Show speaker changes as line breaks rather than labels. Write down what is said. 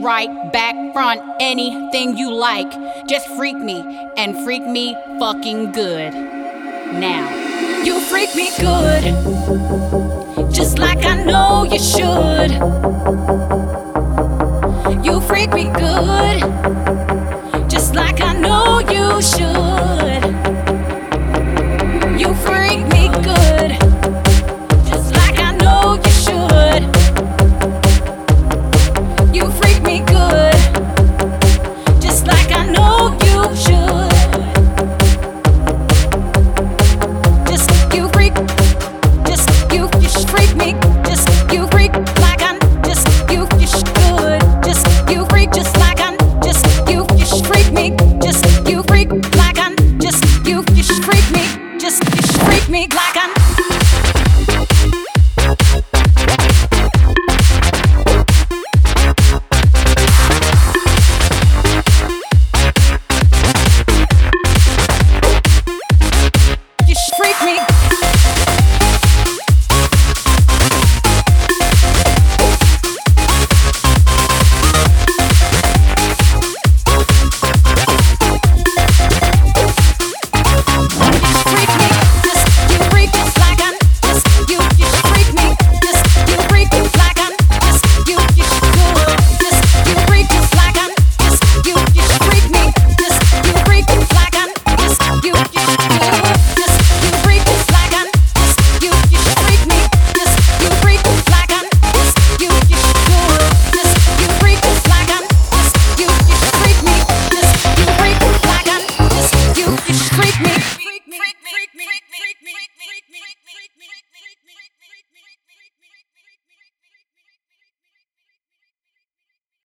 right, back, front, anything you like. Just freak me and freak me fucking good. Now, you freak me good, just like I know you should. You freak me good, just like I know you should. You freak me good, just like I know you should. You freak me good, just like I know you should. Just you freak me, just you freak like I'm just you good. Just you freak just like I'm just you freak me, just you freak like I'm just you freak me, just freak me like I'm